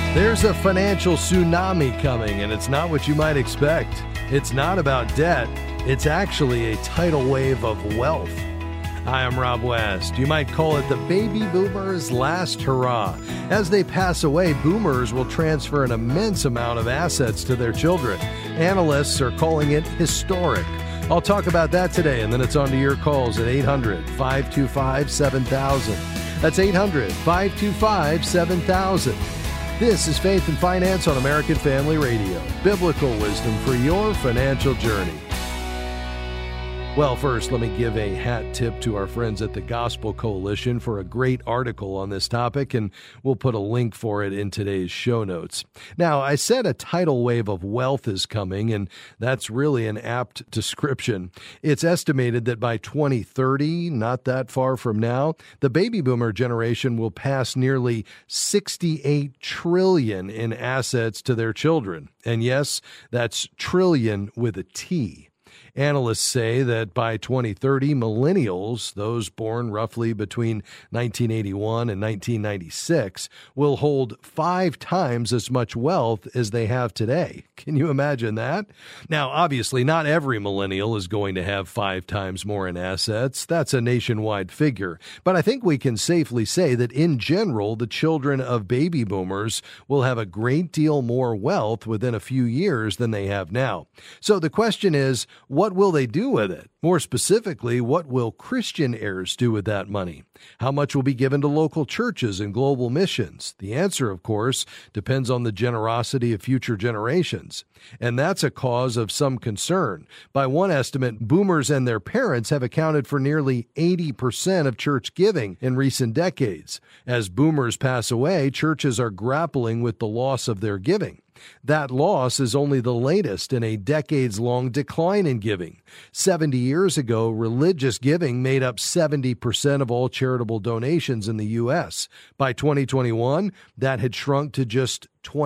There's a financial tsunami coming, and it's not what you might expect. It's not about debt. It's actually a tidal wave of wealth. Hi, I'm Rob West. You might call it the baby boomers' last hurrah. As they pass away, boomers will transfer an immense amount of assets to their children. Analysts are calling it historic. I'll talk about that today, and then it's on to your calls at 800-525-7000. That's 800-525-7000. This is Faith and Finance on American Family Radio. Biblical wisdom for your financial journey. Well, first, let me give a hat tip to our friends at the Gospel Coalition for a great article on this topic, and we'll put a link for it in today's show notes. Now, I said a tidal wave of wealth is coming, and that's really an apt description. It's estimated that by 2030, not that far from now, the baby boomer generation will pass nearly $68 trillion in assets to their children. And yes, that's trillion with a T. Analysts say that by 2030, millennials, those born roughly between 1981 and 1996, will hold 5 times as much wealth as they have today. Can you imagine that? Now, obviously, not every millennial is going to have 5 times more in assets. That's a nationwide figure. But I think we can safely say that in general, the children of baby boomers will have a great deal more wealth within a few years than they have now. So the question is, what will they do with it? More specifically, what will Christian heirs do with that money? How much will be given to local churches and global missions? The answer, of course, depends on the generosity of future generations. And that's a cause of some concern. By one estimate, boomers and their parents have accounted for nearly 80% of church giving in recent decades. As boomers pass away, churches are grappling with the loss of their giving. That loss is only the latest in a decades-long decline in giving. 70 years ago, religious giving made up 70% of all charitable donations in the U.S. By 2021, that had shrunk to just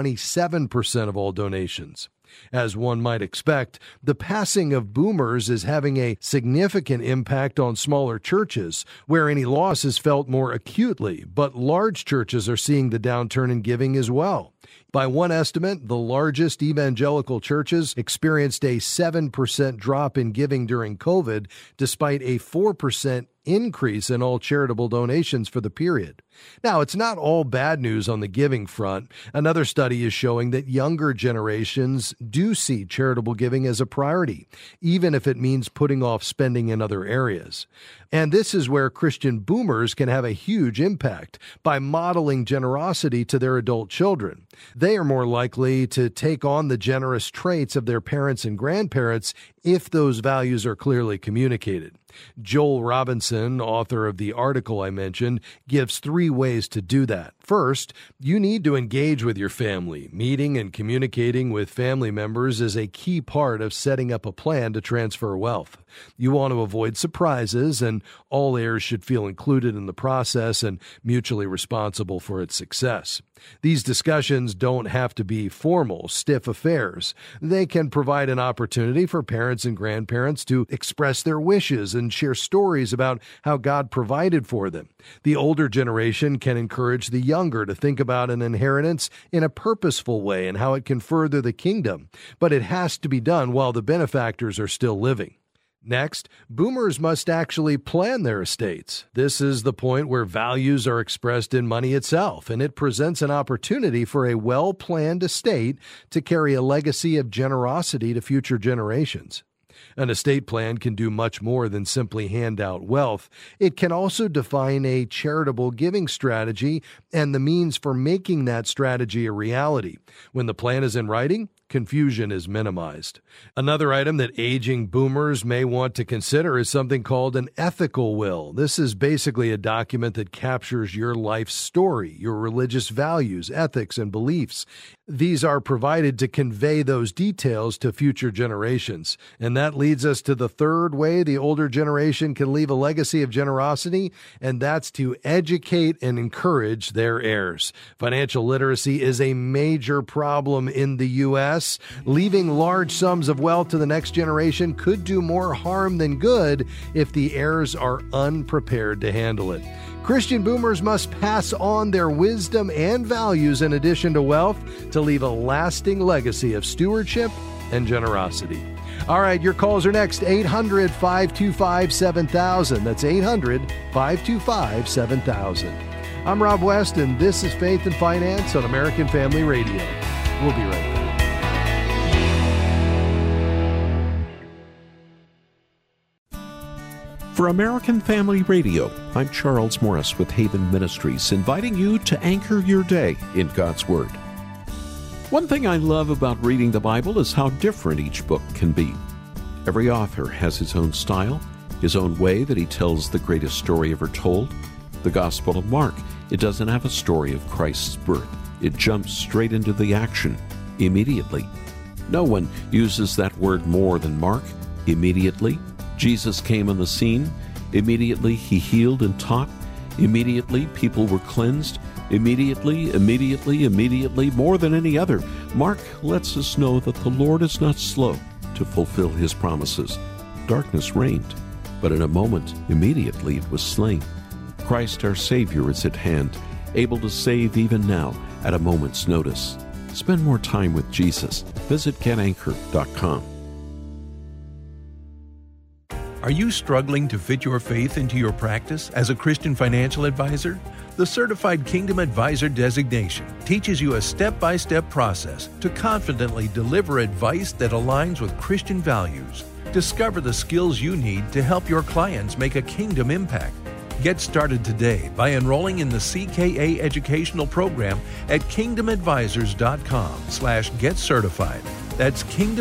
27% of all donations. As one might expect, the passing of boomers is having a significant impact on smaller churches, where any loss is felt more acutely, but large churches are seeing the downturn in giving as well. By one estimate, the largest evangelical churches experienced a 7% drop in giving during COVID, despite a 4% increase in all charitable donations for the period. Now, it's not all bad news on the giving front. Another study is showing that younger generations do see charitable giving as a priority, even if it means putting off spending in other areas. And this is where Christian boomers can have a huge impact by modeling generosity to their adult children. They are more likely to take on the generous traits of their parents and grandparents if those values are clearly communicated. Joel Robinson, author of the article I mentioned, gives 3 ways to do that. First, you need to engage with your family. Meeting and communicating with family members is a key part of setting up a plan to transfer wealth. You want to avoid surprises, and all heirs should feel included in the process and mutually responsible for its success. These discussions don't have to be formal, stiff affairs. They can provide an opportunity for parents and grandparents to express their wishes and share stories about how God provided for them. The older generation can encourage the younger to think about an inheritance in a purposeful way and how it can further the kingdom, but it has to be done while the benefactors are still living. Next, boomers must actually plan their estates. This is the point where values are expressed in money itself, and it presents an opportunity for a well-planned estate to carry a legacy of generosity to future generations. An estate plan can do much more than simply hand out wealth. It can also define a charitable giving strategy and the means for making that strategy a reality. When the plan is in writing, confusion is minimized. Another item that aging boomers may want to consider is something called an ethical will. This is basically a document that captures your life's story, your religious values, ethics, and beliefs. These are provided to convey those details to future generations. And that leads us to the third way the older generation can leave a legacy of generosity, and that's to educate and encourage their heirs. Financial literacy is a major problem in the U.S. Yes, leaving large sums of wealth to the next generation could do more harm than good if the heirs are unprepared to handle it. Christian boomers must pass on their wisdom and values in addition to wealth to leave a lasting legacy of stewardship and generosity. All right, your calls are next. 800-525-7000. That's 800-525-7000. I'm Rob West, and this is Faith and Finance on American Family Radio. We'll be right back. For American Family Radio, I'm Charles Morris with Haven Ministries, inviting you to anchor your day in God's Word. One thing I love about reading the Bible is how different each book can be. Every author has his own style, his own way that he tells the greatest story ever told. The Gospel of Mark, it doesn't have a story of Christ's birth. It jumps straight into the action, immediately. No one uses that word more than Mark, immediately. Jesus came on the scene. Immediately, he healed and taught. Immediately, people were cleansed. Immediately, more than any other. Mark lets us know that the Lord is not slow to fulfill his promises. Darkness reigned, but in a moment, immediately it was slain. Christ our Savior is at hand, able to save even now at a moment's notice. Spend more time with Jesus. Visit GetAnchor.com. Are you struggling to fit your faith into your practice as a Christian financial advisor? The Certified Kingdom Advisor designation teaches you a step-by-step process to confidently deliver advice that aligns with Christian values. Discover the skills you need to help your clients make a kingdom impact. Get started today by enrolling in the CKA educational program at kingdomadvisors.com/getcertified. That's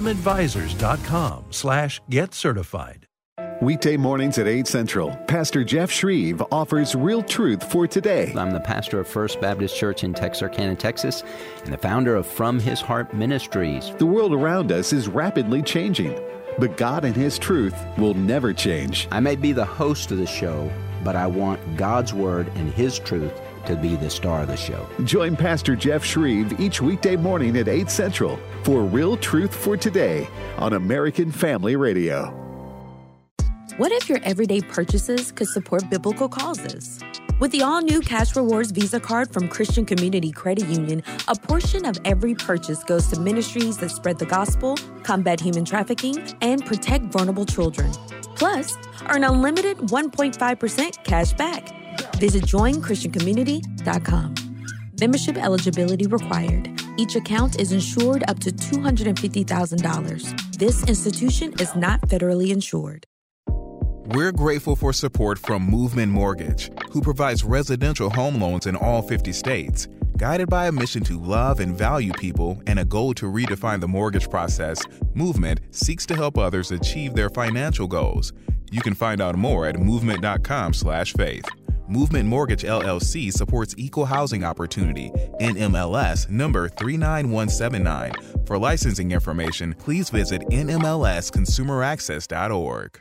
kingdomadvisors.com/getcertified. Weekday mornings at 8 Central, Pastor Jeff Shreve offers real truth for today. I'm the pastor of First Baptist Church in Texarkana, Texas, and the founder of From His Heart Ministries. The world around us is rapidly changing, but God and His truth will never change. I may be the host of the show, but I want God's Word and His truth to be the star of the show. Join Pastor Jeff Shreve each weekday morning at 8 Central for Real Truth for Today on American Family Radio. What if your everyday purchases could support biblical causes? With the all-new Cash Rewards Visa card from Christian Community Credit Union, a portion of every purchase goes to ministries that spread the gospel, combat human trafficking, and protect vulnerable children. Plus, earn unlimited 1.5% cash back. Visit joinchristiancommunity.com. Membership eligibility required. Each account is insured up to $250,000. This institution is not federally insured. We're grateful for support from Movement Mortgage, who provides residential home loans in all 50 states. Guided by a mission to love and value people and a goal to redefine the mortgage process, Movement seeks to help others achieve their financial goals. You can find out more at movement.com/faith. Movement Mortgage LLC supports equal housing opportunity, NMLS number 39179. For licensing information, please visit nmlsconsumeraccess.org.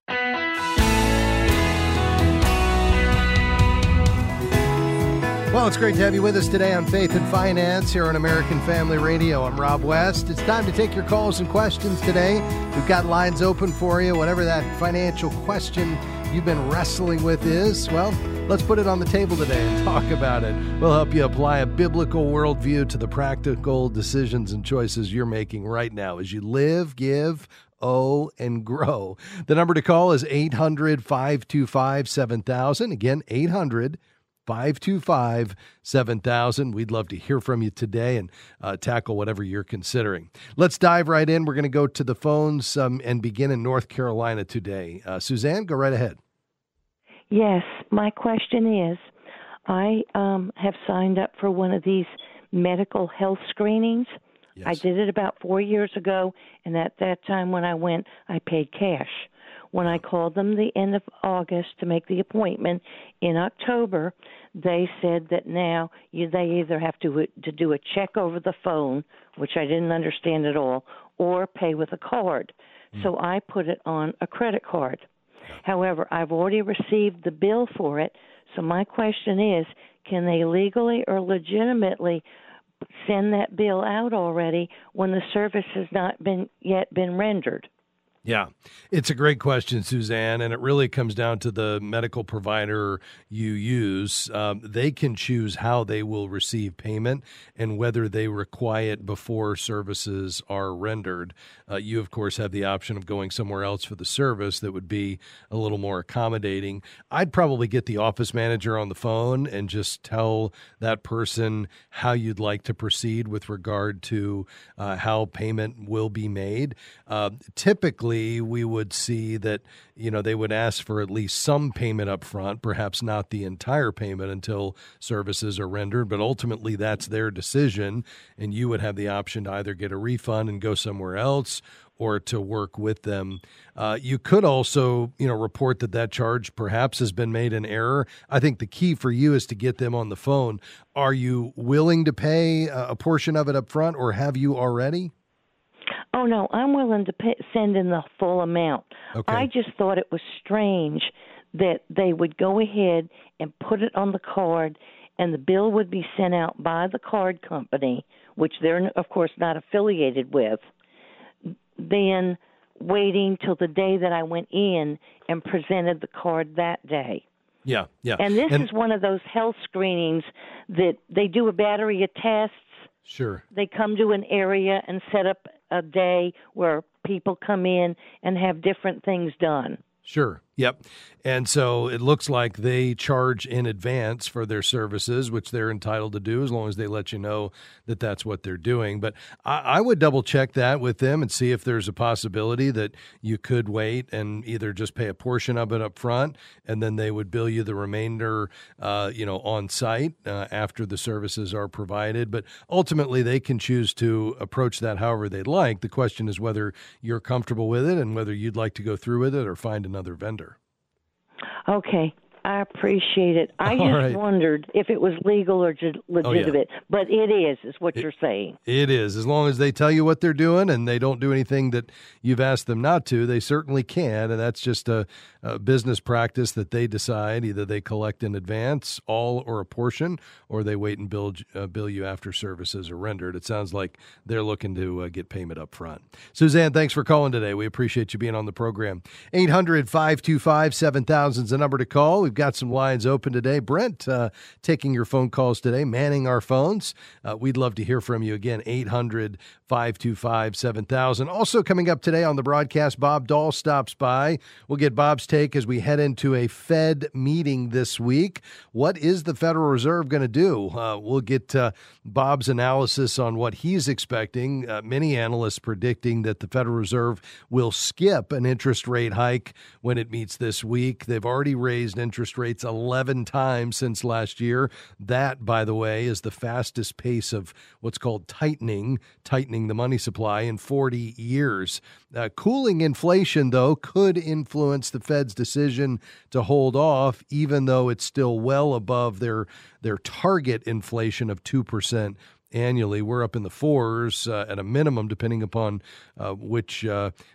Well, it's great to have you with us today on Faith and Finance here on American Family Radio. I'm Rob West. It's time to take your calls and questions today. We've got lines open for you. Whatever that financial question you've been wrestling with is, well, let's put it on the table today and talk about it. We'll help you apply a biblical worldview to the practical decisions and choices you're making right now as you live, give, owe, and grow. The number to call is 800-525-7000. Again, 800-525-7000. We'd love to hear from you today and tackle whatever you're considering. Let's dive right in. We're going to go to the phones and begin in North Carolina today. Suzanne, go right ahead. Yes, my question is, I have signed up for one of these medical health screenings. Yes. I did it about 4 years ago, and at that time when I went, I paid cash. When I called them the end of August to make the appointment in October, they said that now they either have to do a check over the phone, which I didn't understand at all, or pay with a card. So I put it on a credit card. However, I've already received the bill for it, so my question is, can they legally or legitimately send that bill out already when the service has not been rendered? Yeah, it's a great question, Suzanne, and it really comes down to the medical provider you use. They can choose how they will receive payment and whether they require it before services are rendered. You, of course, have the option of going somewhere else for the service that would be a little more accommodating. I'd probably get the office manager on the phone and just tell that person how you'd like to proceed with regard to how payment will be made. Typically, we would see that, they would ask for at least some payment up front, perhaps not the entire payment until services are rendered, but ultimately that's their decision, and you would have the option to either get a refund and go somewhere else or to work with them. You could also, report that charge perhaps has been made in error. I think the key for you is to get them on the phone. Are you willing to pay a portion of it up front, or have you already? Oh, no, I'm willing to send in the full amount. Okay. I just thought it was strange that they would go ahead and put it on the card, and the bill would be sent out by the card company, which they're, of course, not affiliated with, then waiting till the day that I went in and presented the card that day. Yeah. And this is one of those health screenings that they do a battery of tests. Sure. They come to an area and set up a day where people come in and have different things done. Sure. Yep. And so it looks like they charge in advance for their services, which they're entitled to do as long as they let you know that that's what they're doing. But I would double check that with them and see if there's a possibility that you could wait and either just pay a portion of it up front and then they would bill you the remainder, on site after the services are provided. But ultimately, they can choose to approach that however they'd like. The question is whether you're comfortable with it and whether you'd like to go through with it or find another vendor. Okay, I appreciate it. I just wondered if it was legal or legitimate, but it is what you're saying. It is. As long as they tell you what they're doing and they don't do anything that you've asked them not to, they certainly can, and that's just a business practice that they decide. Either they collect in advance, all or a portion, or they wait and bill you after services are rendered. It sounds like they're looking to get payment up front. Suzanne, thanks for calling today. We appreciate you being on the program. 800-525-7000 is the number to call. We've got some lines open today. Brent, taking your phone calls today, manning our phones. We'd love to hear from you again, 800-525-7000. Also coming up today on the broadcast, Bob Dahl stops by. We'll get Bob's take as we head into a Fed meeting this week. What is the Federal Reserve going to do? We'll get Bob's analysis on what he's expecting. Many analysts predicting that the Federal Reserve will skip an interest rate hike when it meets this week. They've already raised interest rates 11 times since last year. That, by the way, is the fastest pace of what's called tightening the money supply in 40 years. Cooling inflation, though, could influence the Fed's decision to hold off, even though it's still well above their target inflation of 2% annually. We're up in the fours at a minimum, depending upon which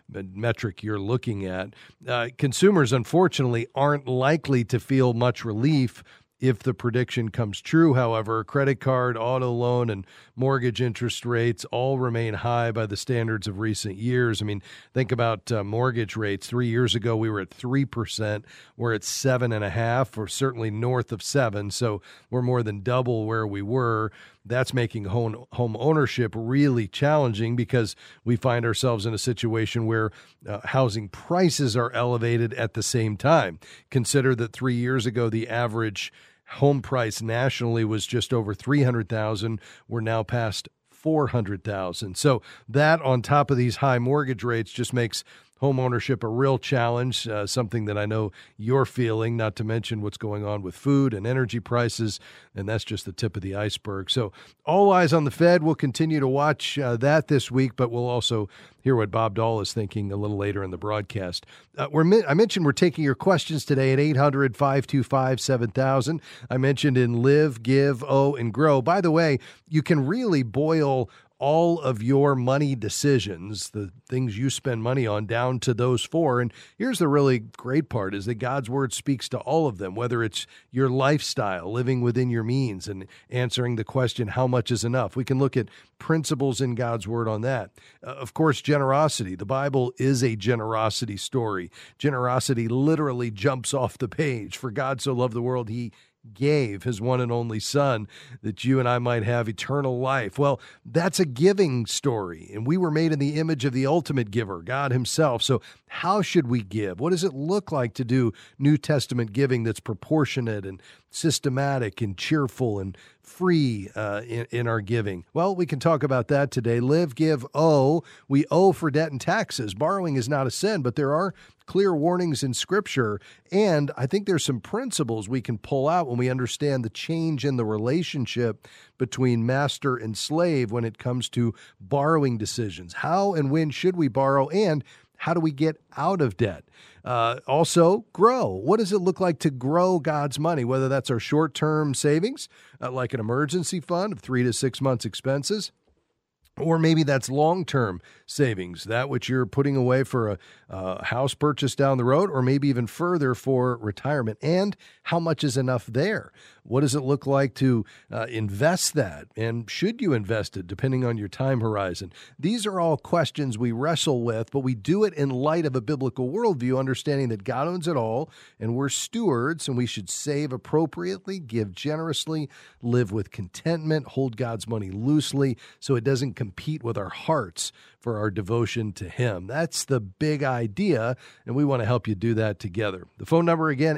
metric you're looking at. Consumers, unfortunately, aren't likely to feel much relief if the prediction comes true. However, credit card, auto loan, and mortgage interest rates all remain high by the standards of recent years. I mean, think about mortgage rates. 3 years ago, we were at 3%. We're at 7.5%, or certainly north of 7%. So we're more than double where we were. That's making home ownership really challenging because we find ourselves in a situation where housing prices are elevated at the same time. Consider that 3 years ago, the average home price nationally was just over $300,000. We're now past $400,000. So that on top of these high mortgage rates just makes home ownership a real challenge, something that I know you're feeling, not to mention what's going on with food and energy prices, and that's just the tip of the iceberg. So all eyes on the Fed. We'll continue to watch that this week, but we'll also hear what Bob Dahl is thinking a little later in the broadcast. I mentioned we're taking your questions today at 800-525-7000. I mentioned in Live, Give, Owe, and Grow. By the way, you can really boil all of your money decisions, the things you spend money on, down to those 4. And here's the really great part, is that God's Word speaks to all of them, whether it's your lifestyle, living within your means, and answering the question, how much is enough? We can look at principles in God's Word on that. Of course, generosity. The Bible is a generosity story. Generosity literally jumps off the page. For God so loved the world, he gave his one and only Son that you and I might have eternal life. Well, that's a giving story, and we were made in the image of the ultimate giver, God himself. So how should we give? What does it look like to do New Testament giving that's proportionate and systematic and cheerful and free in our giving? Well, we can talk about that today. Live, give, owe. We owe for debt and taxes. Borrowing is not a sin, but there are clear warnings in Scripture, and I think there's some principles we can pull out when we understand the change in the relationship between master and slave when it comes to borrowing decisions. How and when should we borrow, and how do we get out of debt? Also, grow. What does it look like to grow God's money, whether that's our short-term savings, like an emergency fund of 3 to 6 months' expenses, or maybe that's long-term savings, that which you're putting away for a house purchase down the road, or maybe even further for retirement. And how much is enough there? What does it look like to invest that? And should you invest it, depending on your time horizon? These are all questions we wrestle with, but we do it in light of a biblical worldview, understanding that God owns it all, and we're stewards, and we should save appropriately, give generously, live with contentment, hold God's money loosely, so it doesn't compete with our hearts for our devotion to Him. That's the big idea, and we want to help you do that together. The phone number again,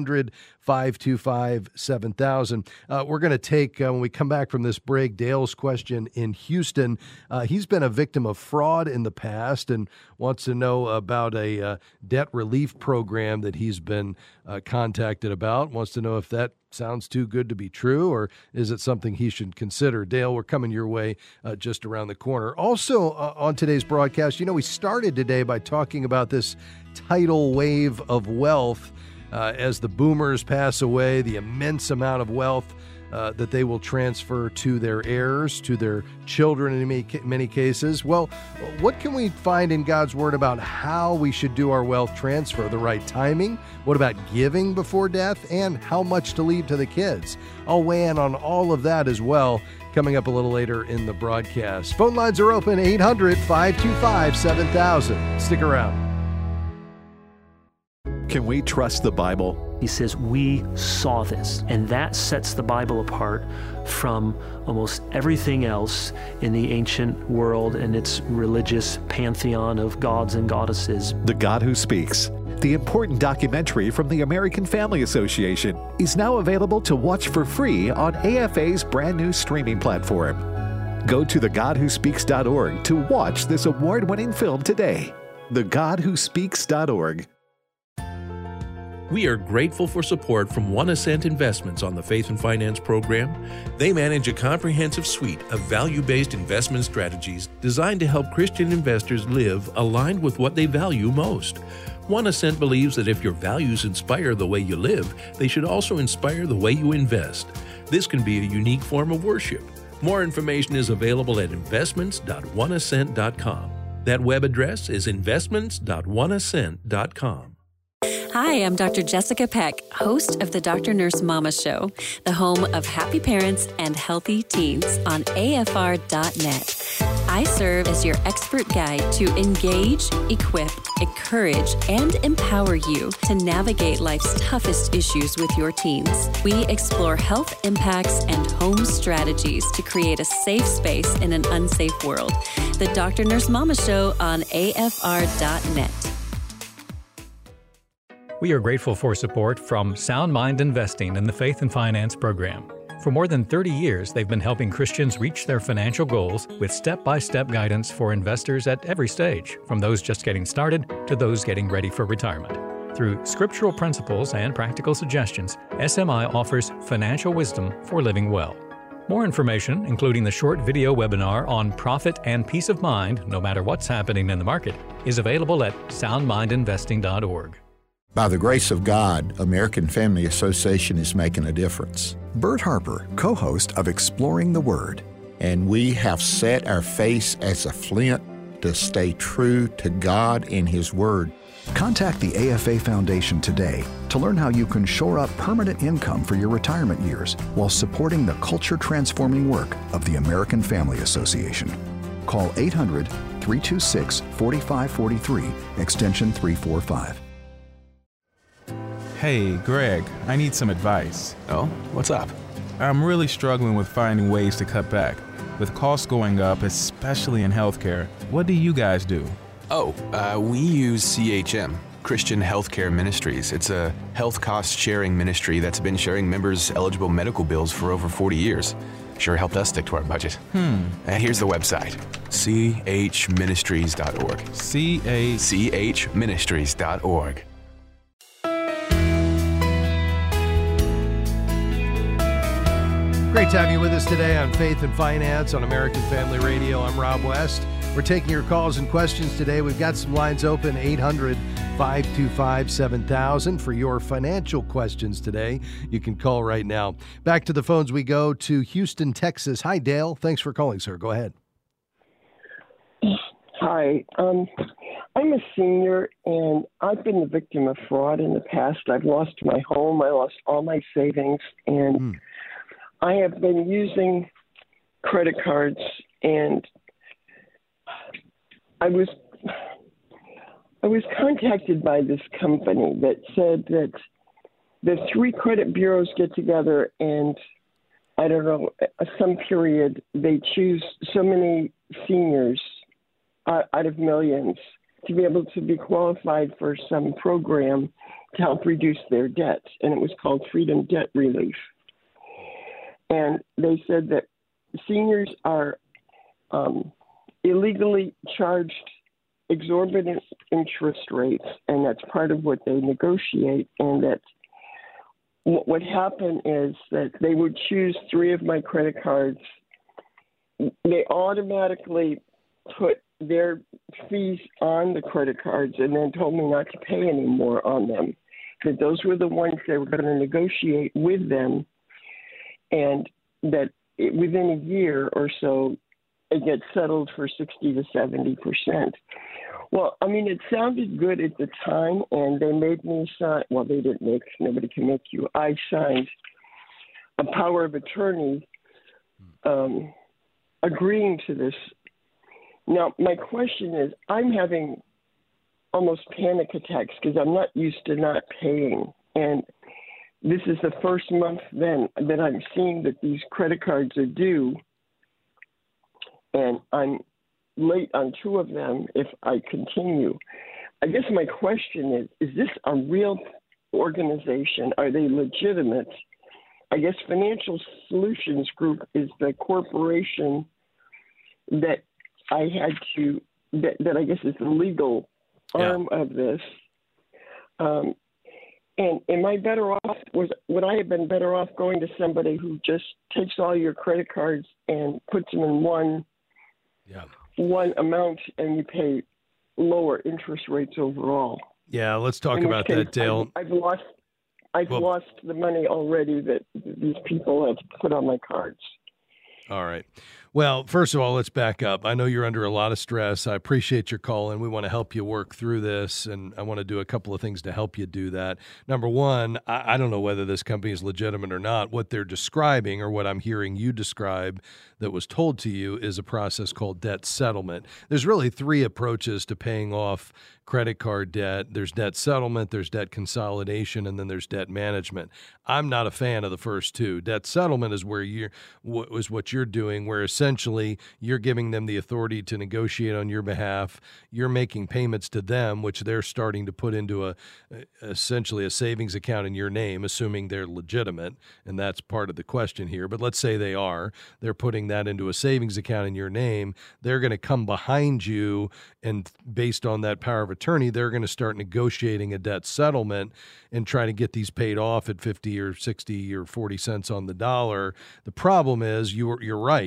800-525-7000. We're going to take, when we come back from this break, Dale's question in Houston. He's been a victim of fraud in the past and wants to know about a debt relief program that he's been contacted about, wants to know if that sounds too good to be true, or is it something he should consider? Dale, we're coming your way just around the corner. Also on today's broadcast, we started today by talking about this tidal wave of wealth as the boomers pass away, the immense amount of wealth that they will transfer to their heirs, to their children in many cases. Well, what can we find in God's Word about how we should do our wealth transfer, the right timing? What about giving before death? And how much to leave to the kids? I'll weigh in on all of that as well, coming up a little later in the broadcast. Phone lines are open, 800-525-7000. Stick around. Can we trust the Bible? He says, we saw this, and that sets the Bible apart from almost everything else in the ancient world and its religious pantheon of gods and goddesses. The God Who Speaks, the important documentary from the American Family Association, is now available to watch for free on AFA's brand new streaming platform. Go to thegodwhospeaks.org to watch this award-winning film today. thegodwhospeaks.org. We are grateful for support from One Ascent Investments on the Faith and Finance program. They manage a comprehensive suite of value-based investment strategies designed to help Christian investors live aligned with what they value most. One Ascent believes that if your values inspire the way you live, they should also inspire the way you invest. This can be a unique form of worship. More information is available at investments.oneascent.com. That web address is investments.oneascent.com. Hi, I'm Dr. Jessica Peck, host of the Dr. Nurse Mama Show, the home of happy parents and healthy teens on AFR.net. I serve as your expert guide to engage, equip, encourage, and empower you to navigate life's toughest issues with your teens. We explore health impacts and home strategies to create a safe space in an unsafe world. The Dr. Nurse Mama Show on AFR.net. We are grateful for support from Sound Mind Investing in the Faith and Finance program. For more than 30 years, they've been helping Christians reach their financial goals with step-by-step guidance for investors at every stage, from those just getting started to those getting ready for retirement. Through scriptural principles and practical suggestions, SMI offers financial wisdom for living well. More information, including the short video webinar on profit and peace of mind, no matter what's happening in the market, is available at soundmindinvesting.org. By the grace of God, American Family Association is making a difference. Bert Harper, co-host of Exploring the Word, and we have set our face as a flint to stay true to God and His Word. Contact the AFA Foundation today to learn how you can shore up permanent income for your retirement years while supporting the culture-transforming work of the American Family Association. Call 800-326-4543, extension 345. Hey, Greg, I need some advice. Oh, what's up? I'm really struggling with finding ways to cut back. With costs going up, especially in healthcare, what do you guys do? We use CHM, Christian Healthcare Ministries. It's a health cost sharing ministry that's been sharing members' eligible medical bills for over 40 years. Sure helped us stick to our budget. Here's the website, chministries.org. chministries.org. Great to have you with us today on Faith and Finance on American Family Radio. I'm Rob West. We're taking your calls and questions today. We've got some lines open, 800-525-7000 for your financial questions today. You can call right now. Back to the phones we go to Houston, Texas. Hi, Dale. Thanks for calling, sir. Go ahead. Hi. I'm a senior, and I've been the victim of fraud in the past. I've lost my home. I lost all my savings, and I have been using credit cards, and I was contacted by this company that said that the 3 credit bureaus get together and, I don't know, some period, they choose so many seniors out of millions to be able to be qualified for some program to help reduce their debt, and it was called Freedom Debt Relief. And they said that seniors are illegally charged exorbitant interest rates, and that's part of what they negotiate. And that what would happen is that they would choose 3 of my credit cards. They automatically put their fees on the credit cards and then told me not to pay any more on them, that those were the ones they were going to negotiate with them, and that within a year or so, it gets settled for 60 to 70%. Well, I mean, it sounded good at the time, and they made me sign. Well, they didn't make. Nobody can make you. I signed a power of attorney agreeing to this. Now, my question is, I'm having almost panic attacks because I'm not used to not paying, and this is the first month then that I'm seeing that these credit cards are due, and I'm late on 2 of them if I continue. I guess my question is this a real organization? Are they legitimate? I guess Financial Solutions Group is the corporation that I had to, that I guess is the legal arm of this. And am I better off? Would I have been better off going to somebody who just takes all your credit cards and puts them in one amount, and you pay lower interest rates overall? Yeah, let's talk about that, Dale. I've lost the money already that these people have put on my cards. All right. Well, first of all, let's back up. I know you're under a lot of stress. I appreciate your call, and we want to help you work through this, and I want to do a couple of things to help you do that. Number one, I don't know whether this company is legitimate or not. What they're describing, or what I'm hearing you describe that was told to you, is a process called debt settlement. There's really 3 approaches to paying off credit card debt. There's debt settlement, there's debt consolidation, and then there's debt management. I'm not a fan of the first 2. Debt settlement is where what you're doing, where essentially you're giving them the authority to negotiate on your behalf. You're making payments to them, which they're starting to put into essentially a savings account in your name, assuming they're legitimate, and that's part of the question here. But let's say they are. They're putting that into a savings account in your name. They're going to come behind you, and based on that power of attorney, they're going to start negotiating a debt settlement and try to get these paid off at 50 or 60 or 40 cents on the dollar. The problem is you're right. You're not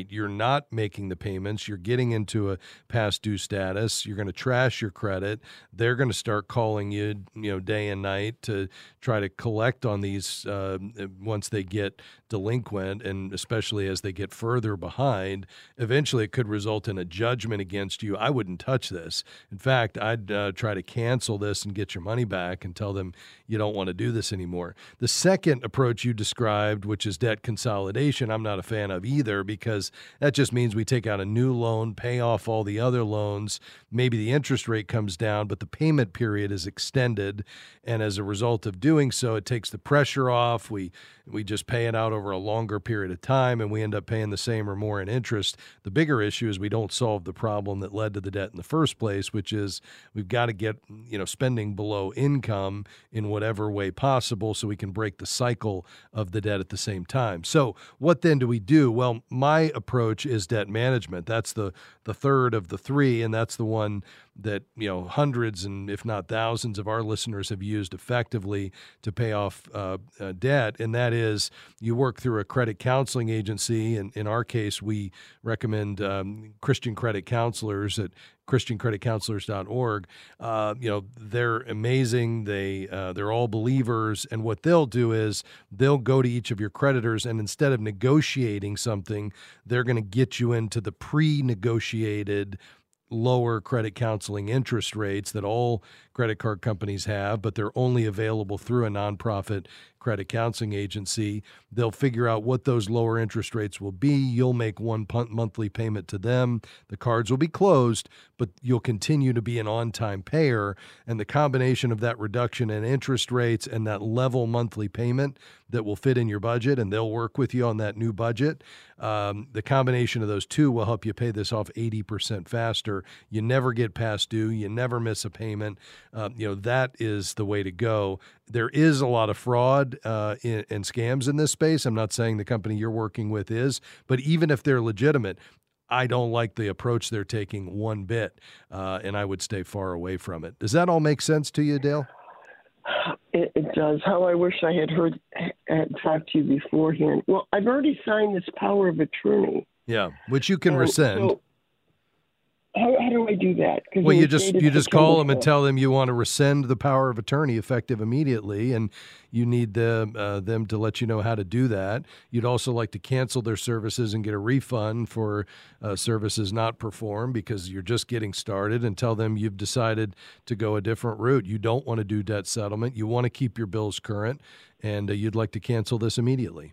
not making the payments, you're getting into a past due status. You're going to trash your credit. They're going to start calling you, day and night to try to collect on these once they get delinquent, and especially as they get further behind. Eventually, it could result in a judgment against you. I wouldn't touch this. In fact, I'd try to cancel this and get your money back and tell them you don't want to do this anymore. The second approach you described, which is debt consolidation, I'm not a fan of either, because that just means we take out a new loan, pay off all the other loans. Maybe the interest rate comes down, but the payment period is extended. And as a result of doing so, it takes the pressure off. We just pay it out over a longer period of time, and we end up paying the same or more in interest. The bigger issue is we don't solve the problem that led to the debt in the first place, which is we've got to get spending below income in whatever way possible so we can break the cycle of the debt at the same time. So what then do we do? Well, my approach is debt management. That's the third of the three, and that's the one that hundreds and if not thousands of our listeners have used effectively to pay off debt, and that is you work through a credit counseling agency, and in our case we recommend Christian credit counselors at ChristianCreditCounselors.org. They're amazing. They're all believers, and what they'll do is they'll go to each of your creditors, and instead of negotiating something, they're going to get you into the pre-negotiated lower credit counseling interest rates that all credit card companies have, but they're only available through a nonprofit credit counseling agency. They'll figure out what those lower interest rates will be. You'll make one monthly payment to them. The cards will be closed, but you'll continue to be an on-time payer. And the combination of that reduction in interest rates and that level monthly payment that will fit in your budget, and they'll work with you on that new budget, the combination of those two will help you pay this off 80% faster. You never get past due. You never miss a payment. That is the way to go. There is a lot of fraud and scams in this space. I'm not saying the company you're working with is, but even if they're legitimate, I don't like the approach they're taking one bit, and I would stay far away from it. Does that all make sense to you, Dale? It does. How I wish I had talked to you beforehand. Well, I've already signed this power of attorney. Yeah, which you can rescind. So how do I do that? Well, you just call them and tell them you want to rescind the power of attorney effective immediately, and you need them to let you know how to do that. You'd also like to cancel their services and get a refund for services not performed because you're just getting started, and tell them you've decided to go a different route. You don't want to do debt settlement. You want to keep your bills current, and you'd like to cancel this immediately.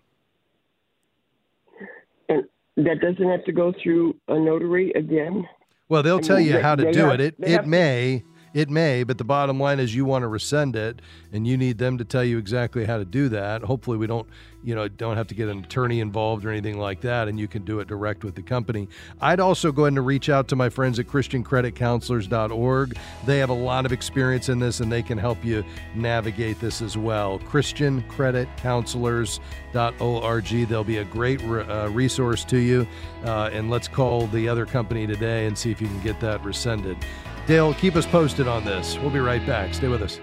And that doesn't have to go through a notary again? Well, they'll tell you how to do it. It may, but the bottom line is you want to rescind it, and you need them to tell you exactly how to do that. Hopefully we don't have to get an attorney involved or anything like that, and you can do it direct with the company. I'd also go ahead and reach out to my friends at ChristianCreditCounselors.org. They have a lot of experience in this, and they can help you navigate this as well. ChristianCreditCounselors.org. They'll be a great resource to you, and let's call the other company today and see if you can get that rescinded. Dale, keep us posted on this. We'll be right back. Stay with us.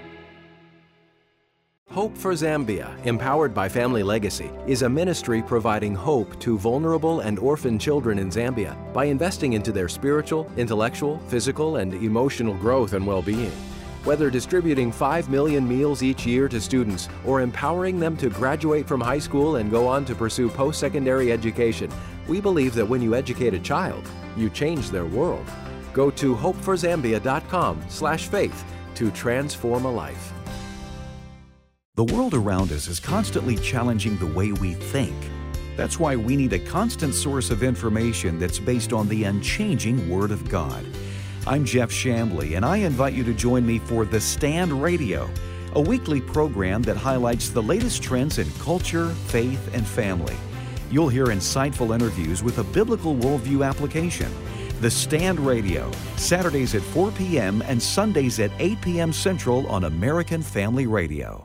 Hope for Zambia, empowered by Family Legacy, is a ministry providing hope to vulnerable and orphan children in Zambia by investing into their spiritual, intellectual, physical, and emotional growth and well-being. Whether distributing 5 million meals each year to students or empowering them to graduate from high school and go on to pursue post-secondary education, we believe that when you educate a child, you change their world. Go to hopeforzambia.com/faith to transform a life. The world around us is constantly challenging the way we think. That's why we need a constant source of information that's based on the unchanging Word of God. I'm Jeff Chambly, and I invite you to join me for The Stand Radio, a weekly program that highlights the latest trends in culture, faith, and family. You'll hear insightful interviews with a biblical worldview application. The Stand Radio, Saturdays at 4 p.m. and Sundays at 8 p.m. Central on American Family Radio.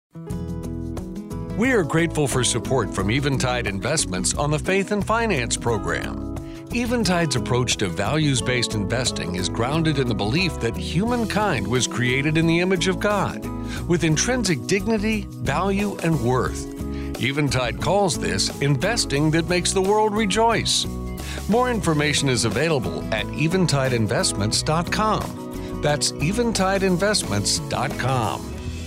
We are grateful for support from Eventide Investments on the Faith and Finance program. Eventide's approach to values-based investing is grounded in the belief that humankind was created in the image of God, with intrinsic dignity, value, and worth. Eventide calls this investing that makes the world rejoice. More information is available at eventideinvestments.com. That's eventideinvestments.com.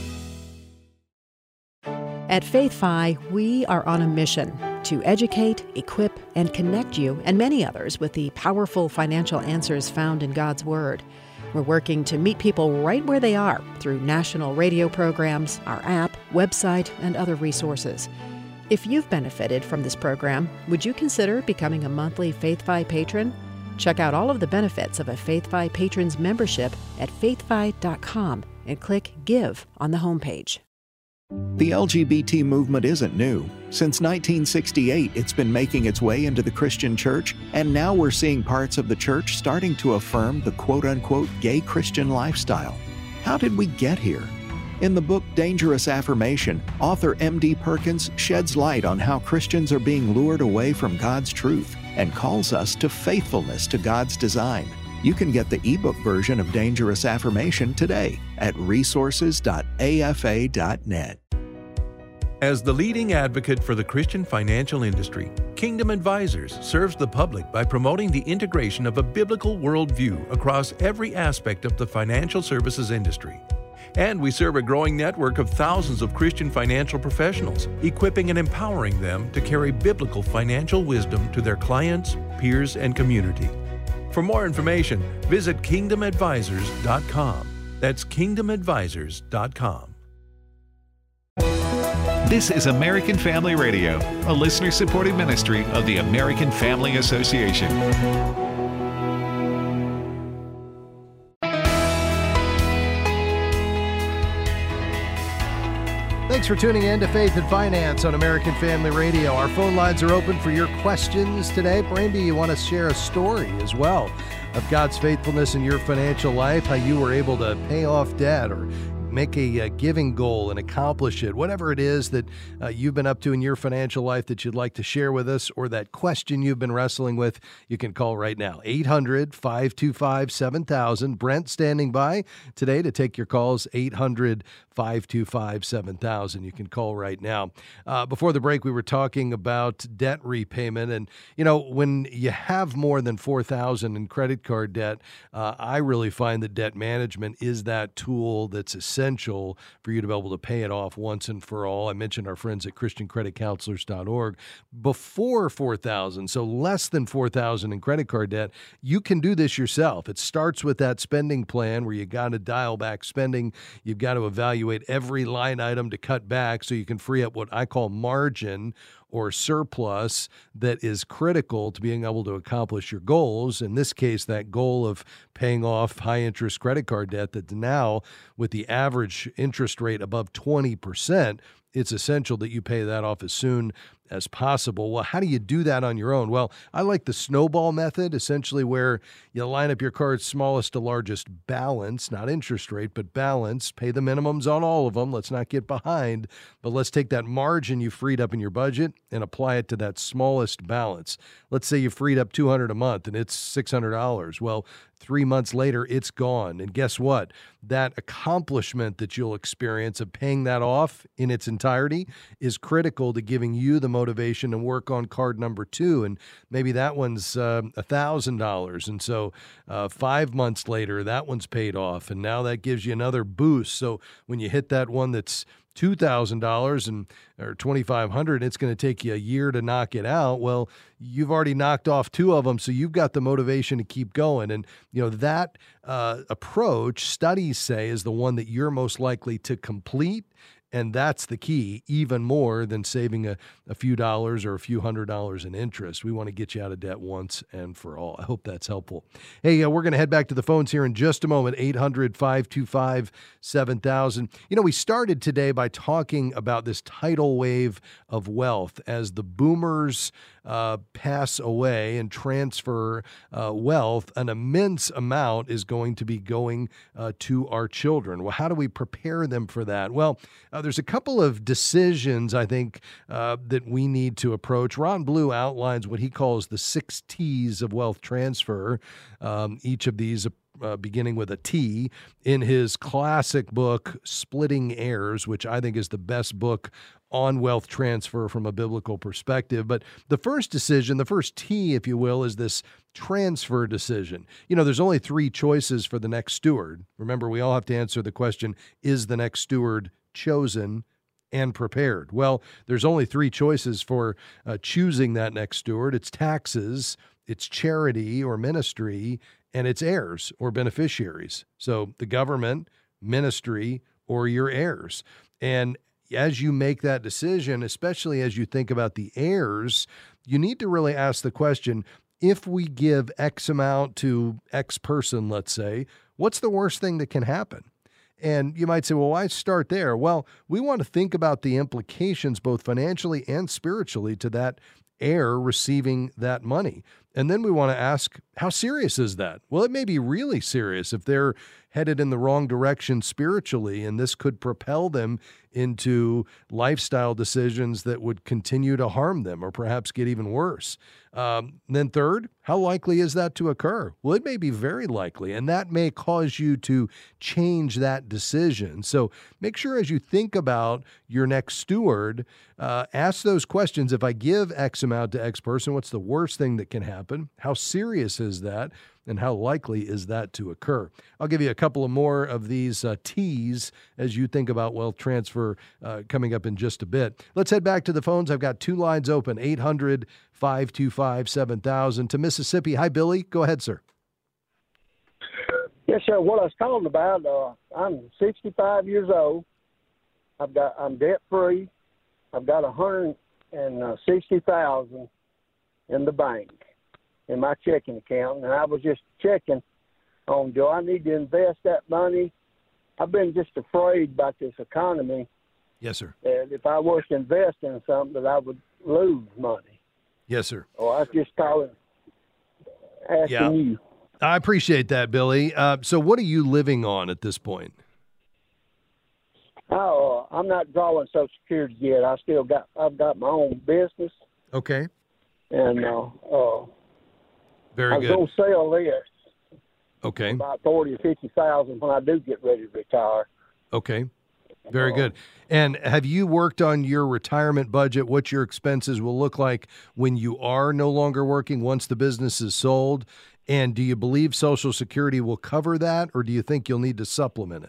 At Faith Fi, we are on a mission to educate, equip, and connect you and many others with the powerful financial answers found in God's Word. We're working to meet people right where they are through national radio programs, our app, website, and other resources. If you've benefited from this program, would you consider becoming a monthly Faith Fi patron? Check out all of the benefits of a Faith Fi patron's membership at faithfi.com and click Give on the homepage. The LGBT movement isn't new. Since 1968, it's been making its way into the Christian church, and now we're seeing parts of the church starting to affirm the quote-unquote gay Christian lifestyle. How did we get here? In the book Dangerous Affirmation, author M.D. Perkins sheds light on how Christians are being lured away from God's truth and calls us to faithfulness to God's design. You can get the ebook version of Dangerous Affirmation today at resources.afa.net. As the leading advocate for the Christian financial industry, Kingdom Advisors serves the public by promoting the integration of a biblical worldview across every aspect of the financial services industry. And we serve a growing network of thousands of Christian financial professionals, equipping and empowering them to carry biblical financial wisdom to their clients, peers, and community. For more information, visit kingdomadvisors.com. That's kingdomadvisors.com. This is American Family Radio, a listener-supported ministry of the American Family Association. Thanks for tuning in to Faith and Finance on American Family Radio. Our phone lines are open for your questions today. Maybe you want to share a story as well of God's faithfulness in your financial life, how you were able to pay off debt or make a giving goal and accomplish it. Whatever it is that you've been up to in your financial life that you'd like to share with us, or that question you've been wrestling with, you can call right now. 800-525-7000. Brent standing by today to take your calls. 800-525-7000. You can call right now. Before the break, we were talking about debt repayment. And, you know, when you have more than $4,000 in credit card debt, I really find that debt management is that tool that's essential for you to be able to pay it off once and for all. I mentioned our friends at ChristianCreditCounselors.org. Before $4,000, so less than $4,000 in credit card debt, you can do this yourself. It starts with that spending plan where you got to dial back spending. You've got to evaluate every line item to cut back so you can free up what I call margin or surplus that is critical to being able to accomplish your goals. In this case, that goal of paying off high-interest credit card debt that now, with the average interest rate above 20%, it's essential that you pay that off as soon as possible. Well, how do you do that on your own? Well, I like the snowball method, essentially where you line up your card's smallest to largest balance, not interest rate, but balance, pay the minimums on all of them. Let's not get behind, but let's take that margin you freed up in your budget and apply it to that smallest balance. Let's say you freed up $200 a month and it's $600. Well, 3 months later, it's gone. And guess what? That accomplishment that you'll experience of paying that off in its entirety is critical to giving you the motivation to work on card number 2. And maybe that one's $1,000. And so 5 months later, that one's paid off. And now that gives you another boost. So when you hit that one that's $2,000 or $2,500, it's going to take you a year to knock it out. Well, you've already knocked off 2 of them, so you've got the motivation to keep going. And you know that approach, studies say, is the one that you're most likely to complete. And that's the key, even more than saving a few dollars or a few $100s in interest. We want to get you out of debt once and for all. I hope that's helpful. Hey, we're going to head back to the phones here in just a moment, 800-525-7000. You know, we started today by talking about this tidal wave of wealth as the boomers pass away and transfer wealth. An immense amount is going to be going to our children. Well, how do we prepare them for that? Well, there's a couple of decisions, I think, that we need to approach. Ron Blue outlines what he calls the 6 T's of wealth transfer. Each of these beginning with a T, in his classic book, Splitting Heirs, which I think is the best book on wealth transfer from a biblical perspective. But the first decision, the first T, if you will, is this transfer decision. You know, there's only 3 choices for the next steward. Remember, we all have to answer the question, is the next steward chosen and prepared? Well, there's only 3 choices for choosing that next steward. It's taxes, it's charity or ministry, and it's heirs or beneficiaries. So the government, ministry, or your heirs. And as you make that decision, especially as you think about the heirs, you need to really ask the question, if we give X amount to X person, let's say, what's the worst thing that can happen? And you might say, well, why start there? Well, we want to think about the implications, both financially and spiritually, to that heir receiving that money. And then we want to ask, how serious is that? Well, it may be really serious if they're headed in the wrong direction spiritually, and this could propel them into lifestyle decisions that would continue to harm them or perhaps get even worse. Then third, how likely is that to occur? Well, it may be very likely, and that may cause you to change that decision. So make sure as you think about your next steward, ask those questions. If I give X amount to X person, what's the worst thing that can happen? How serious is that? And how likely is that to occur? I'll give you a couple of more of these T's as you think about wealth transfer coming up in just a bit. Let's head back to the phones. I've got 2 lines open, 800-525-7000 to Mississippi. Hi, Billy. Go ahead, sir. Yes, sir. What I was calling about, I'm 65 years old. I'm debt-free. I've got $160,000 in the bank in my checking account, and I was just checking on, do I need to invest that money? I've been just afraid about this economy. Yes, sir. That if I was to invest in something, that I would lose money. Yes, sir. Or I was just asking you. I appreciate that, Billy. So what are you living on at this point? Oh, I'm not drawing Social Security yet. I've got my own business. Okay. And very good. I was going to sell this. Okay. About 40 or 50,000 when I do get ready to retire. Okay. Very good. And have you worked on your retirement budget, what your expenses will look like when you are no longer working, once the business is sold? And do you believe Social Security will cover that, or do you think you'll need to supplement it?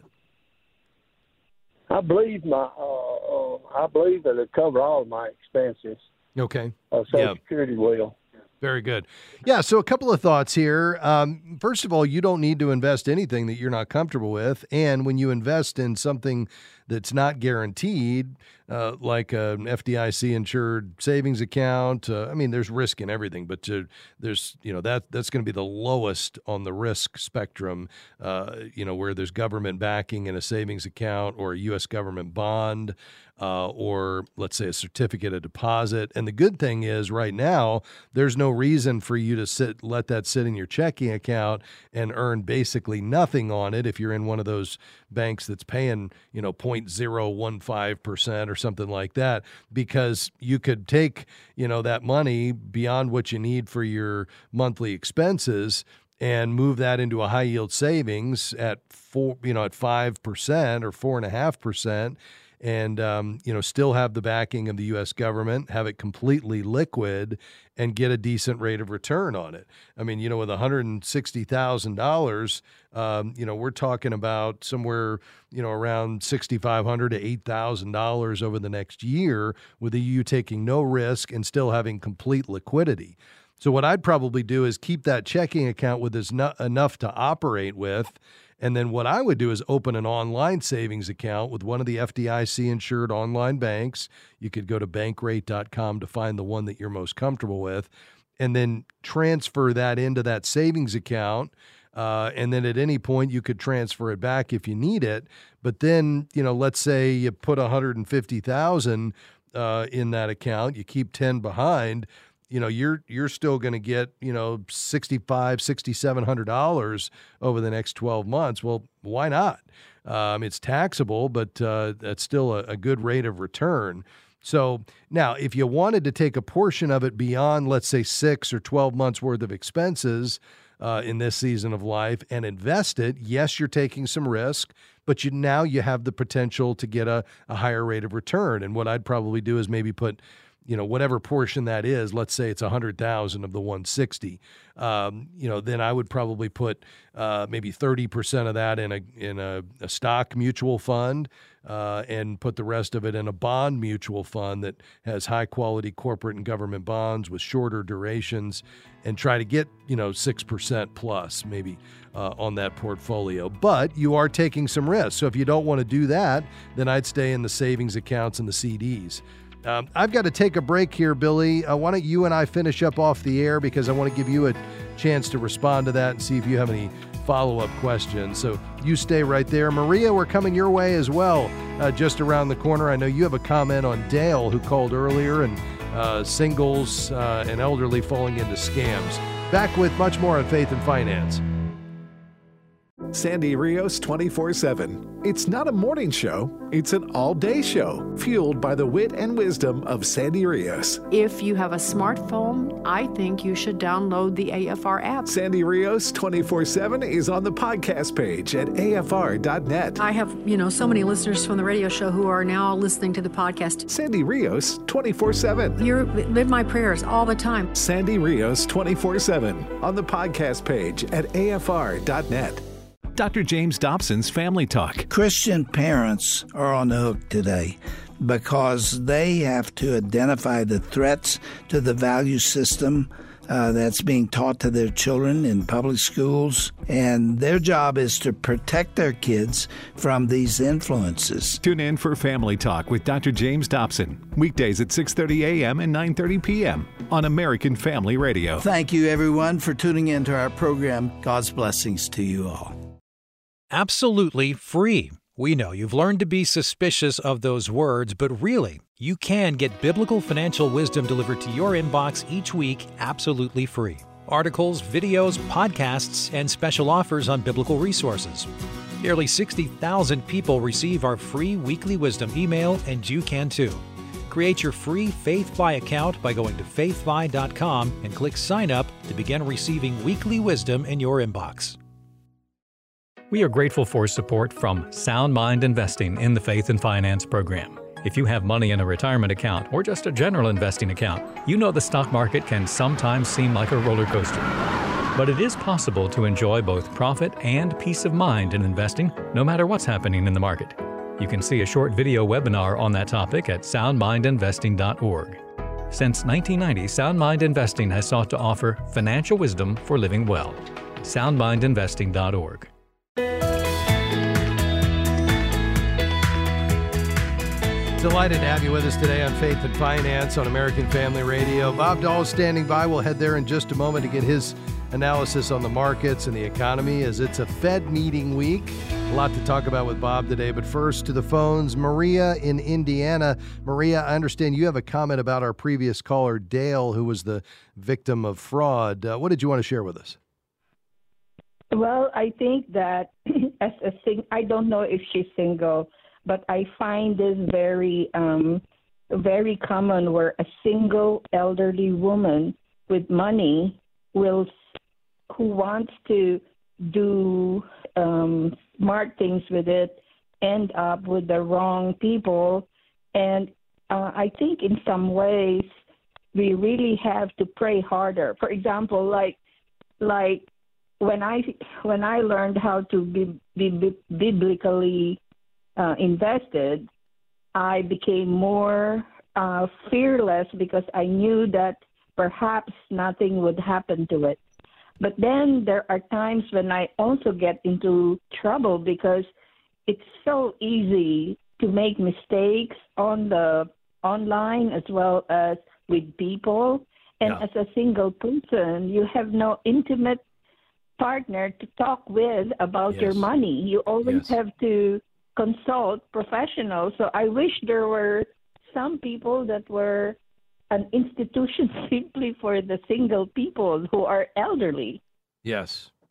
I believe that it'll cover all of my expenses. Okay. Social Security will. Very good. Yeah, so a couple of thoughts here. First of all, you don't need to invest anything that you're not comfortable with. And when you invest in something that's not guaranteed, like an FDIC-insured savings account, there's risk in everything, but there's, that's going to be the lowest on the risk spectrum, where there's government backing in a savings account or a U.S. government bond, or let's say a certificate of deposit. And the good thing is right now, there's no reason for you to let that sit in your checking account and earn basically nothing on it if you're in one of those banks that's paying, 0.015% or something like that, because you could take, that money beyond what you need for your monthly expenses and move that into a high yield savings at 5% or 4.5%. And, still have the backing of the U.S. government, have it completely liquid, and get a decent rate of return on it. With $160,000, we're talking about somewhere, around $6,500 to $8,000 over the next year, with you taking no risk and still having complete liquidity. So what I'd probably do is keep that checking account with enough to operate with. And then what I would do is open an online savings account with one of the FDIC-insured online banks. You could go to bankrate.com to find the one that you're most comfortable with, and then transfer that into that savings account. And then at any point you could transfer it back if you need it. But then, let's say you put $150,000 in that account, you keep 10 behind. You're still going to get, $6,700 over the next 12 months. Well, why not? It's taxable, but that's still a good rate of return. So now, if you wanted to take a portion of it beyond, let's say, 6 or 12 months worth of expenses, in this season of life and invest it, yes, you're taking some risk, but now you have the potential to get a higher rate of return. And what I'd probably do is maybe put, whatever portion that is, let's say it's 100,000 of the 160, then I would probably put maybe 30% of that in a stock mutual fund, and put the rest of it in a bond mutual fund that has high quality corporate and government bonds with shorter durations, and try to get 6% plus maybe on that portfolio. But you are taking some risks. So if you don't want to do that, then I'd stay in the savings accounts and the CDs. I've got to take a break here, Billy. Why don't you and I finish up off the air, because I want to give you a chance to respond to that and see if you have any follow-up questions. So you stay right there. Maria, we're coming your way as well, just around the corner. I know you have a comment on Dale, who called earlier, and singles and elderly falling into scams. Back with much more on Faith and Finance. Sandy Rios 24/7. It's not a morning show, it's an all-day show, fueled by the wit and wisdom of Sandy Rios. If you have a smartphone, I think you should download the AFR app. Sandy Rios 24/7 is on the podcast page at afr.net. I have, so many listeners from the radio show who are now listening to the podcast. Sandy Rios 24/7. You live my prayers all the time. Sandy Rios 24/7 on the podcast page at afr.net. Dr. James Dobson's Family Talk. Christian parents are on the hook today because they have to identify the threats to the value system that's being taught to their children in public schools, and their job is to protect their kids from these influences. Tune in for Family Talk with Dr. James Dobson, weekdays at 6:30 a.m. and 9:30 p.m. on American Family Radio. Thank you, everyone, for tuning into our program. God's blessings to you all. Absolutely free. We know you've learned to be suspicious of those words, but really, you can get biblical financial wisdom delivered to your inbox each week absolutely free. Articles, videos, podcasts, and special offers on biblical resources. Nearly 60,000 people receive our free weekly wisdom email, and you can too. Create your free FaithFi account by going to faithfi.com and click Sign Up to begin receiving weekly wisdom in your inbox. We are grateful for support from Sound Mind Investing in the Faith and Finance program. If you have money in a retirement account or just a general investing account, you know the stock market can sometimes seem like a roller coaster. But it is possible to enjoy both profit and peace of mind in investing, no matter what's happening in the market. You can see a short video webinar on that topic at soundmindinvesting.org. Since 1990, Sound Mind Investing has sought to offer financial wisdom for living well. soundmindinvesting.org. Delighted to have you with us today on Faith and Finance on American Family Radio. Bob Dahl is standing by. We'll head there in just a moment to get his analysis on the markets and the economy, as it's a Fed meeting week. A lot to talk about with Bob today, but first to the phones. Maria in Indiana. Maria, I understand you have a comment about our previous caller, Dale, who was the victim of fraud. What did you want to share with us? Well, I think that I don't know if she's single, but I find this very common, where a single elderly woman with money who wants to do smart things with it end up with the wrong people. And I think in some ways we really have to pray harder. For example, like when I learned how to be biblically invested, I became more fearless because I knew that perhaps nothing would happen to it. But then there are times when I also get into trouble because it's so easy to make mistakes on the online as well as with people. And as a single person, you have no intimate partner to talk with about your money. You always have to consult professionals. So I wish there were some people that were an institution simply for the single people who are elderly. Yes.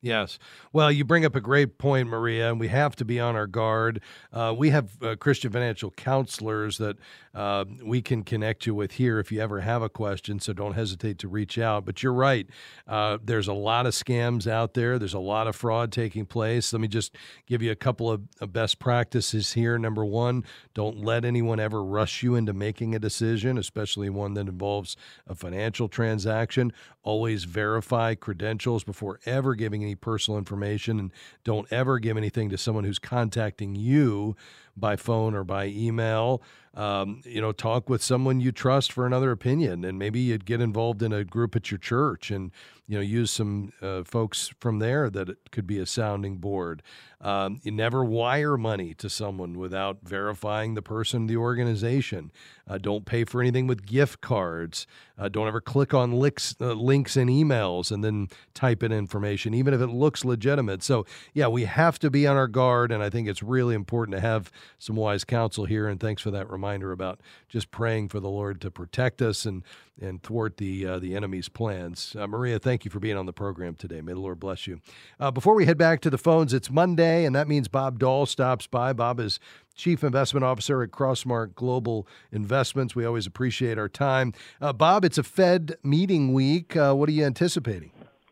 Yes. Well, you bring up a great point, Maria, and we have to be on our guard. We have Christian financial counselors that we can connect you with here if you ever have a question, so don't hesitate to reach out. But you're right. There's a lot of scams out there. There's a lot of fraud taking place. Let me just give you a couple of best practices here. Number one, don't let anyone ever rush you into making a decision, especially one that involves a financial transaction. Always verify credentials before ever giving any personal information, and don't ever give anything to someone who's contacting you by phone or by email. Talk with someone you trust for another opinion, and maybe you'd get involved in a group at your church and, use some folks from there that it could be a sounding board. You never wire money to someone without verifying the person, the organization. Don't pay for anything with gift cards. Don't ever click on links in emails and then type in information, even if it looks legitimate. So, yeah, we have to be on our guard, and I think it's really important to have some wise counsel here, and thanks for that reminder about just praying for the Lord to protect us and thwart the enemy's plans. Maria, thank you for being on the program today. May the Lord bless you. Before we head back to the phones, it's Monday, and that means Bob Dahl stops by. Bob is Chief Investment Officer at Crossmark Global Investments. We always appreciate our time. Bob, it's a Fed meeting week. What are you anticipating?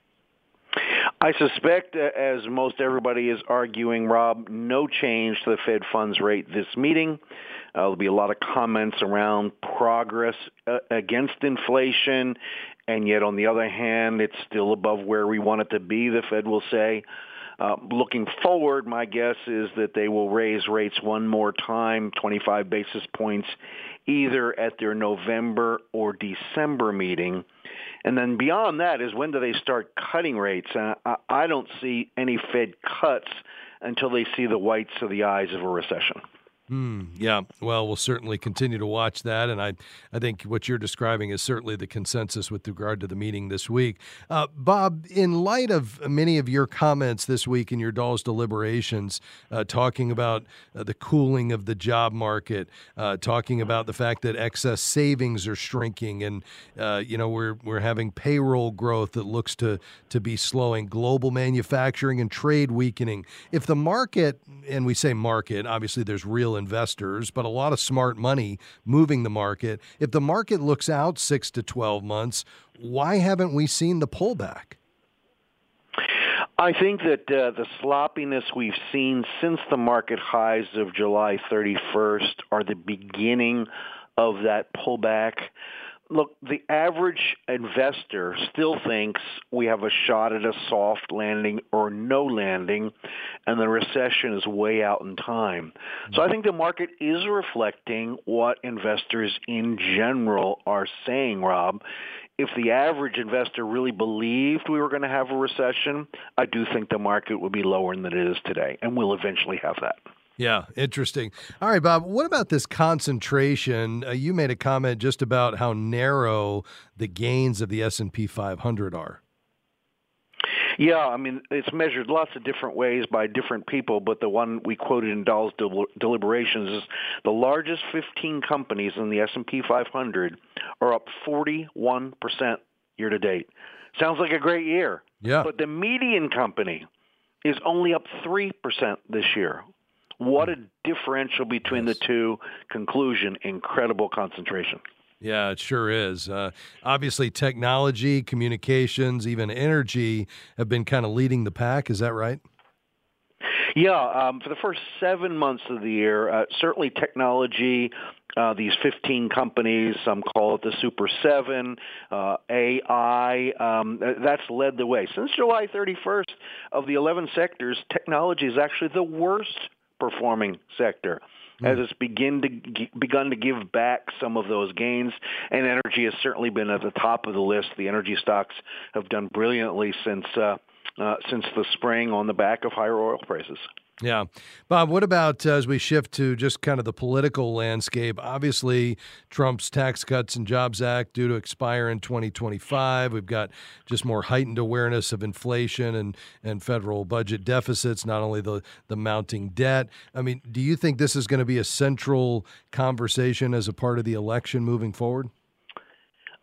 I suspect, as most everybody is arguing, Rob, no change to the Fed funds rate this meeting. There'll be a lot of comments around progress against inflation, and yet on the other hand, it's still above where we want it to be, the Fed will say. Looking forward, my guess is that they will raise rates one more time, 25 basis points, either at their November or December meeting. And then beyond that is, when do they start cutting rates? I don't see any Fed cuts until they see the whites of the eyes of a recession. Yeah, well, we'll certainly continue to watch that, and I think what you're describing is certainly the consensus with regard to the meeting this week. Bob, in light of many of your comments this week in your Dahl's deliberations, talking about the cooling of the job market, talking about the fact that excess savings are shrinking, and we're having payroll growth that looks to be slowing, global manufacturing and trade weakening. If the market, and we say market, obviously there's real investors, but a lot of smart money moving the market. If the market looks out 6 to 12 months, why haven't we seen the pullback? I think that the sloppiness we've seen since the market highs of July 31st are the beginning of that pullback. Look, the average investor still thinks we have a shot at a soft landing or no landing, and the recession is way out in time. So I think the market is reflecting what investors in general are saying, Rob. If the average investor really believed we were going to have a recession, I do think the market would be lower than it is today, and we'll eventually have that. Yeah, interesting. All right, Bob, what about this concentration? You made a comment just about how narrow the gains of the S&P 500 are. Yeah, I mean, it's measured lots of different ways by different people, but the one we quoted in Dahl's deliberations is the largest 15 companies in the S&P 500 are up 41% year to date. Sounds like a great year. Yeah. But the median company is only up 3% this year. What a differential between the two. Conclusion, incredible concentration. Yeah, it sure is. Obviously, technology, communications, even energy have been kind of leading the pack. Is that right? Yeah, for the first 7 months of the year, certainly technology, these 15 companies, some call it the Super 7, AI, that's led the way. Since July 31st, of the 11 sectors, technology is actually the worst performing sector, as it's begun to give back some of those gains, and energy has certainly been at the top of the list. The energy stocks have done brilliantly since the spring on the back of higher oil prices. Yeah. Bob, what about as we shift to just kind of the political landscape? Obviously, Trump's Tax Cuts and Jobs Act due to expire in 2025. We've got just more heightened awareness of inflation and federal budget deficits, not only the mounting debt. I mean, do you think this is going to be a central conversation as a part of the election moving forward?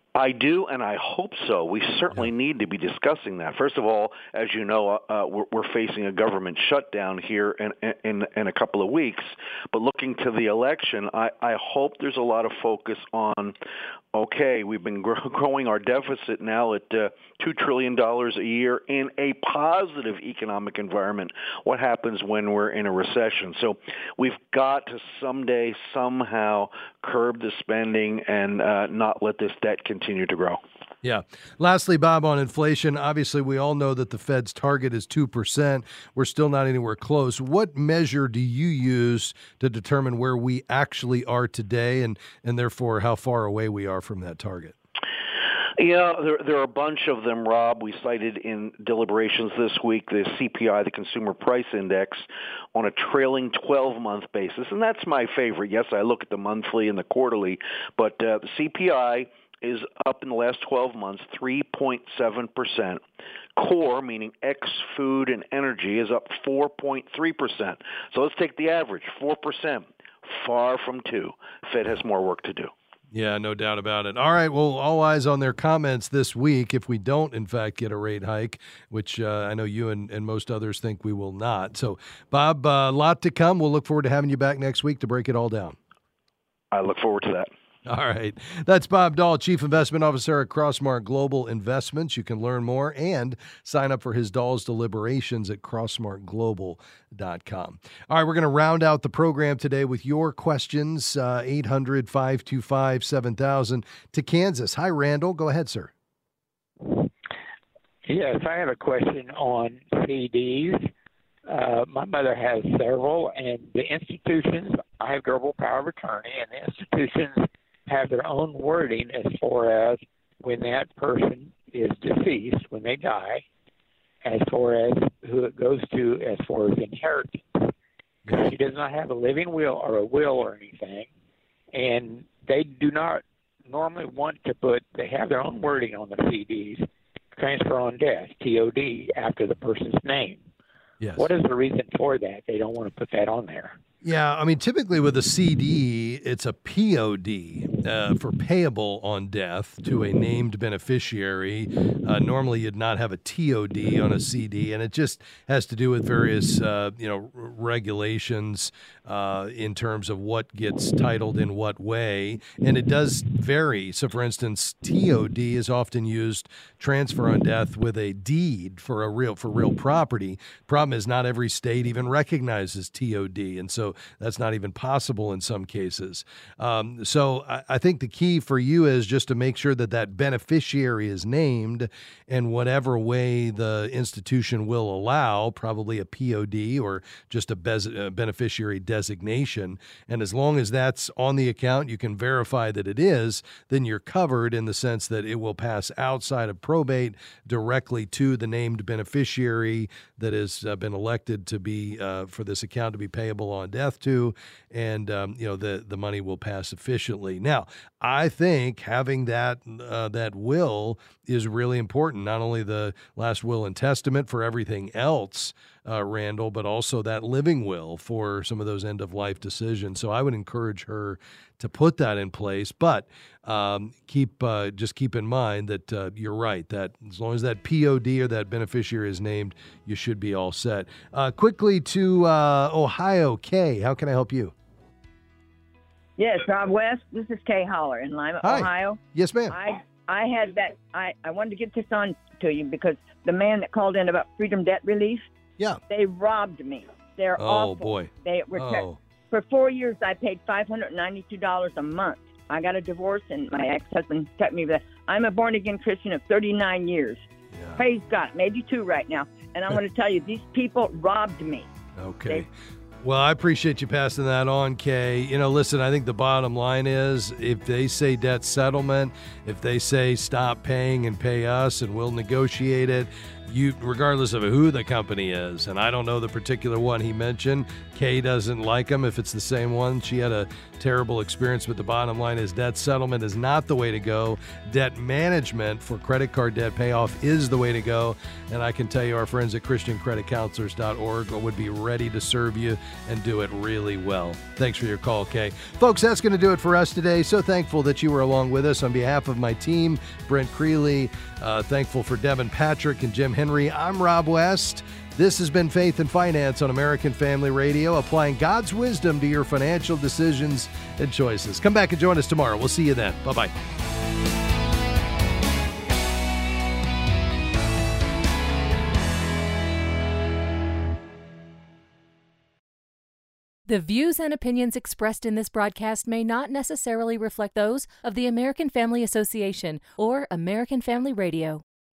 I do, and I hope so. We certainly need to be discussing that. First of all, as you know, we're facing a government shutdown here in a couple of weeks. But looking to the election, I hope there's a lot of focus on, okay, we've been growing our deficit now at $2 trillion a year in a positive economic environment. What happens when we're in a recession? So we've got to someday, somehow curb the spending and not let this debt continue to grow. Yeah. Lastly, Bob, on inflation, obviously we all know that the Fed's target is 2%. We're still not anywhere close. What measure do you use to determine where we actually are today and therefore how far away we are from that target? Yeah, there are a bunch of them, Rob. We cited in deliberations this week the CPI, the Consumer Price Index, on a trailing 12-month basis. And that's my favorite. Yes, I look at the monthly and the quarterly, but the CPI is up in the last 12 months, 3.7%. Core, meaning ex-food and energy, is up 4.3%. So let's take the average, 4%, far from 2%. Fed has more work to do. Yeah, no doubt about it. All right, well, all eyes on their comments this week if we don't, in fact, get a rate hike, which I know you and most others think we will not. So, Bob, a lot to come. We'll look forward to having you back next week to break it all down. I look forward to that. All right. That's Bob Dahl, Chief Investment Officer at Crossmark Global Investments. You can learn more and sign up for his Dahl's Deliberations at crossmarkglobal.com. All right, we're going to round out the program today with your questions, 800-525-7000 to Kansas. Hi, Randall. Go ahead, sir. Yes, I have a question on CDs. My mother has several, and the institutions, I have verbal power of attorney, and the institutions have their own wording as far as when that person is deceased, when they die, as far as who it goes to as far as inheritance. She does not have a living will or a will or anything, and they do not normally want to they have their own wording on the CDs, transfer on death, TOD, after the person's name. Yes. What is the reason for that? They don't want to put that on there. Yeah, I mean, typically with a CD, it's a POD for payable on death to a named beneficiary. Normally, you'd not have a TOD on a CD, and it just has to do with various, regulations in terms of what gets titled in what way, and it does vary. So, for instance, TOD is often used transfer on death with a deed for real property. Problem is, not every state even recognizes TOD, and so that's not even possible in some cases. So I think the key for you is just to make sure that beneficiary is named in whatever way the institution will allow, probably a POD or just a beneficiary designation. And as long as that's on the account, you can verify that it is, then you're covered in the sense that it will pass outside of probate directly to the named beneficiary that has been elected to be for this account to be payable on death to, and the money will pass efficiently. Now, I think having that will is really important. Not only the last will and testament for everything else, Randall, but also that living will for some of those end of life decisions. So I would encourage her to put that in place, but keep in mind that you're right, that as long as that POD or that beneficiary is named, you should be all set. Quickly to Ohio, Kay, how can I help you? Yes, Rob West, this is Kay Holler in Lima, Hi. Ohio. Yes, ma'am. I had that, I wanted to get this on to you because the man that called in about freedom debt relief, they robbed me. They're awful. Oh, boy. They were For 4 years, I paid $592 a month. I got a divorce, and my ex-husband kept me with that. I'm a born-again Christian of 39 years. Yeah. Praise God. Maybe 2 right now. And I want to tell you, these people robbed me. Okay. Well, I appreciate you passing that on, Kay. Listen, I think the bottom line is if they say debt settlement, if they say stop paying and pay us and we'll negotiate it, regardless of who the company is. And I don't know the particular one he mentioned. Kay doesn't like him if it's the same one. She had a terrible experience, but the bottom line is debt settlement is not the way to go. Debt management for credit card debt payoff is the way to go. And I can tell you our friends at ChristianCreditCounselors.org would be ready to serve you and do it really well. Thanks for your call, Kay. Folks, that's going to do it for us today. So thankful that you were along with us. On behalf of my team, Brent Creeley, thankful for Devin Patrick and Jim Henry. I'm Rob West. This has been Faith and Finance on American Family Radio, applying God's wisdom to your financial decisions and choices. Come back and join us tomorrow. We'll see you then. Bye-bye. The views and opinions expressed in this broadcast may not necessarily reflect those of the American Family Association or American Family Radio.